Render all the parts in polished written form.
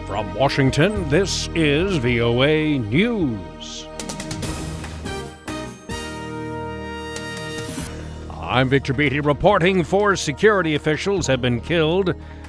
From Washington, this is VOA News. I'm Victor Beatty reporting 4 security officials have been killed,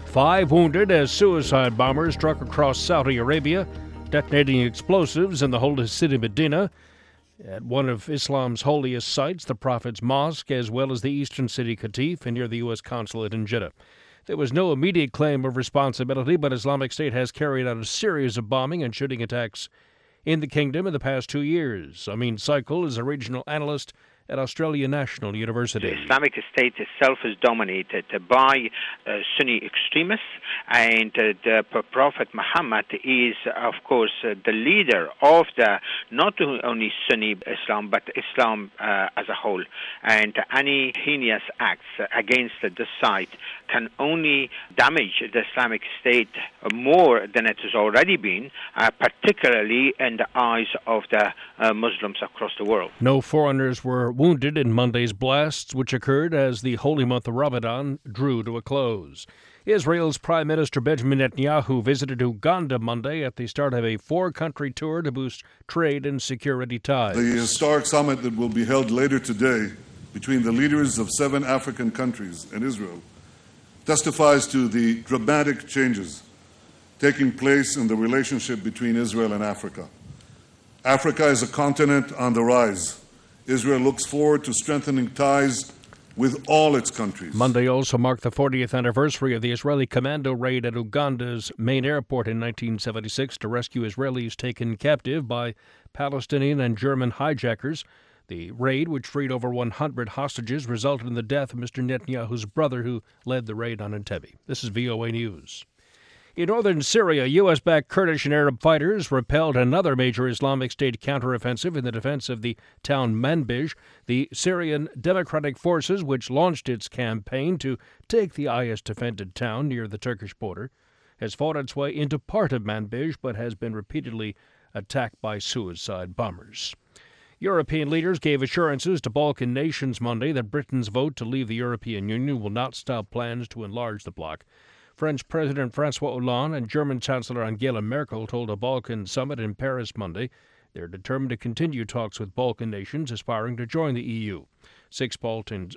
5 wounded as suicide bombers struck across Saudi Arabia, detonating explosives in the holy city Medina, at one of Islam's holiest sites, the Prophet's Mosque, as well as the eastern city Qatif and near the U.S. consulate in Jeddah. There was no immediate claim of responsibility, but Islamic State has carried out a series of bombing and shooting attacks in the kingdom in the past 2 years. Amin Saikul is a regional analyst at Australian National University. The Islamic State itself is dominated by Sunni extremists, and the Prophet Muhammad is, of course, the leader of the not only Sunni Islam, but Islam as a whole. And any heinous acts against this site can only damage the Islamic State more than it has already been, particularly in the eyes of the Muslims across the world. No foreigners were wounded in Monday's blasts, which occurred as the holy month of Ramadan drew to a close. Israel's Prime Minister Benjamin Netanyahu visited Uganda Monday at the start of a 4-country tour to boost trade and security ties. The historic summit that will be held later today between the leaders of 7 African countries and Israel testifies to the dramatic changes taking place in the relationship between Israel and Africa. Africa is a continent on the rise. Israel looks forward to strengthening ties with all its countries. Monday also marked the 40th anniversary of the Israeli commando raid at Uganda's main airport in 1976 to rescue Israelis taken captive by Palestinian and German hijackers. The raid, which freed over 100 hostages, resulted in the death of Mr. Netanyahu's brother, who led the raid on Entebbe. This is VOA News. In northern Syria, U.S.-backed Kurdish and Arab fighters repelled another major Islamic State counteroffensive in the defense of the town Manbij. The Syrian Democratic Forces, which launched its campaign to take the IS-defended town near the Turkish border, has fought its way into part of Manbij, but has been repeatedly attacked by suicide bombers. European leaders gave assurances to Balkan nations Monday that Britain's vote to leave the European Union will not stop plans to enlarge the bloc. French President François Hollande and German Chancellor Angela Merkel told a Balkan summit in Paris Monday they're determined to continue talks with Balkan nations aspiring to join the EU. 6 Balkan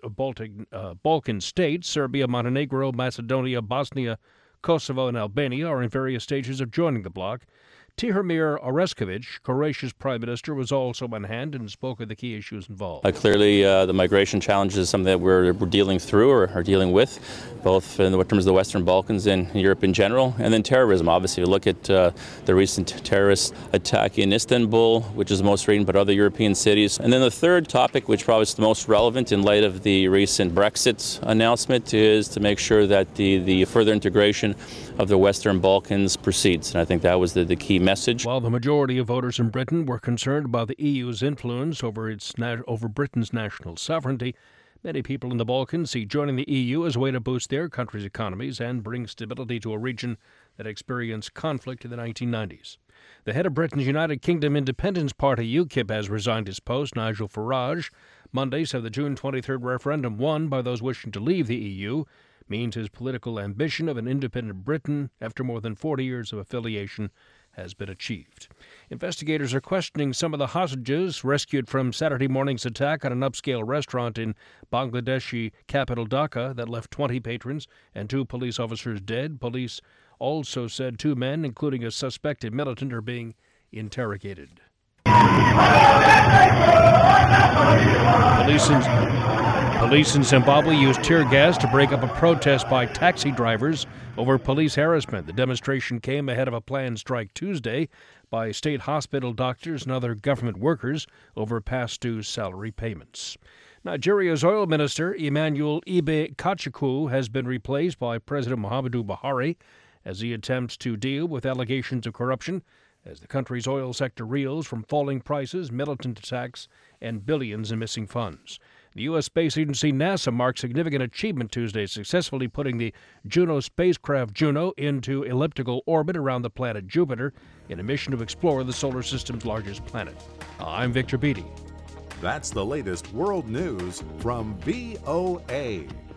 states, Serbia, Montenegro, Macedonia, Bosnia, Kosovo, and Albania, are in various stages of joining the bloc. Tihomir Orešković, Croatia's prime minister, was also on hand and spoke of the key issues involved. Clearly, the migration challenge is something that we're dealing through or are dealing with, both in terms of the Western Balkans and Europe in general, and then terrorism. Obviously, we look at the recent terrorist attack in Istanbul, which is the most recent, but other European cities. And then the third topic, which probably is the most relevant in light of the recent Brexit announcement, is to make sure that the further integration of the Western Balkans proceeds. And I think that was the key message. While the majority of voters in Britain were concerned about the EU's influence over Britain's national sovereignty, many people in the Balkans see joining the EU as a way to boost their country's economies and bring stability to a region that experienced conflict in the 1990s. The head of Britain's United Kingdom Independence Party, UKIP, has resigned his post. Nigel Farage Monday said the June 23rd referendum won by those wishing to leave the EU means his political ambition of an independent Britain after more than 40 years of affiliation has been achieved. Investigators are questioning some of the hostages rescued from Saturday morning's attack on an upscale restaurant in Bangladeshi capital Dhaka that left 20 patrons and 2 police officers dead. Police also said 2 men, including a suspected militant, are being interrogated. Police in Zimbabwe used tear gas to break up a protest by taxi drivers over police harassment. The demonstration came ahead of a planned strike Tuesday by state hospital doctors and other government workers over past due salary payments. Nigeria's oil minister, Emmanuel Ibe Kachukwu, has been replaced by President Muhammadu Buhari as he attempts to deal with allegations of corruption as the country's oil sector reels from falling prices, militant attacks, and billions in missing funds. The U.S. space agency NASA marked significant achievement Tuesday, successfully putting the Juno spacecraft Juno into elliptical orbit around the planet Jupiter in a mission to explore the solar system's largest planet. I'm Victor Beatty. That's the latest world news from VOA.